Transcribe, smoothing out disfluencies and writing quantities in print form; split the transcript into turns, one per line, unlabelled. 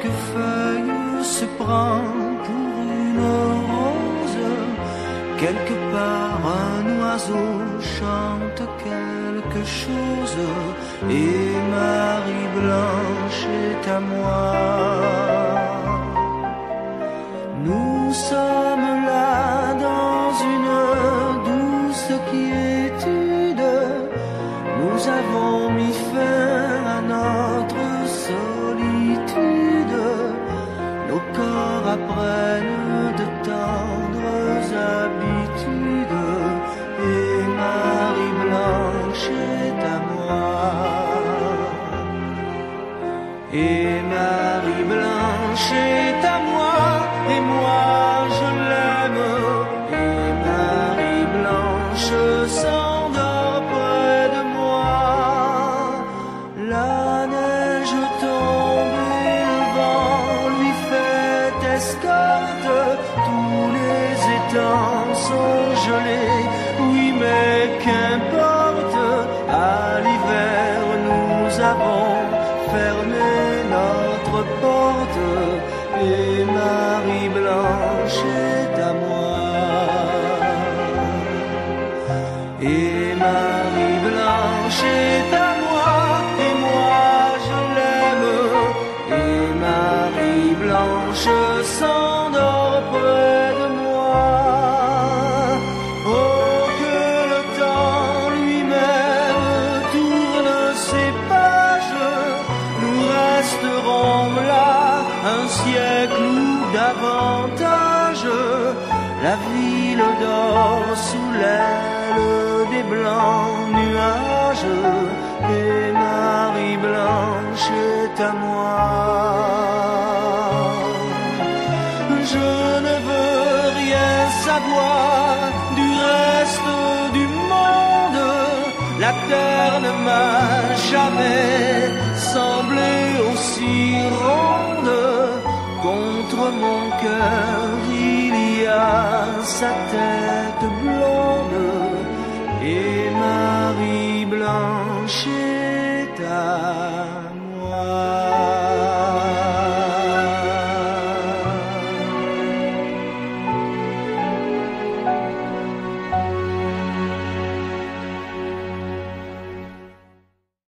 chaque feuille se prend pour une rose. Quelque part un oiseau chante quelque chose, et Marie Blanche est à moi. Nous sommes là dans une douce quiétude. Nous avons mis fin à notre solitude. Nos corps apprennent de tendres habitudes, et Marie Blanche est à moi. Et Marie Blanche est à moi, et moi je l'aime. Et Marie Blanche s'endort près de moi. La neige tombe et le vent lui fait escorte. Tous les étangs sont gelés, oui mais qu'importe. À l'hiver nous avons fermé notre porte, et Marie Blanche est à moi. Et Marie Blanche est à moi, et moi je l'aime. Et Marie Blanche s'endort près de moi. Oh, que le temps lui-même tourne ses pages. Nous resterons là un siècle ou davantage. La ville dort sous l'aile des blancs nuages, et Marie Blanche est à moi. Je ne veux rien savoir du reste du monde. La terre ne m'a jamais semblé aussi ronde. Contre mon cœur il y a sa terre.